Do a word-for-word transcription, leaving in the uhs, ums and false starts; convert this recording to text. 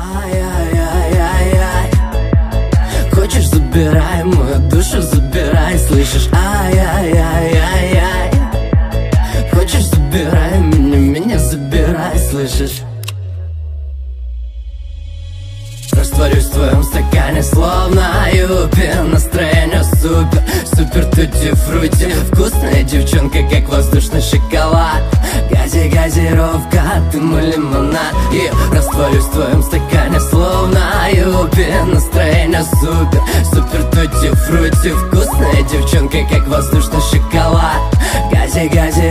Ай-яй-яй-яй-яй. Хочешь, забирай мою душу, забирай, слышишь? Ай-яй-яй-яй-яй. Хочешь, забирай меня, меня забирай, слышишь? Растворюсь в твоем стакане, словно юпи. Настроение супер, супер тути-фрути. Вкусная девчонка, как воздушный шоколад. Гази, газировка, ты мой лимонад. И растворюсь в твоем стакане, словно юпи. Настроение супер, супер тути-фрути. Вкусная девчонка, как воздушный шоколад. Гази, гази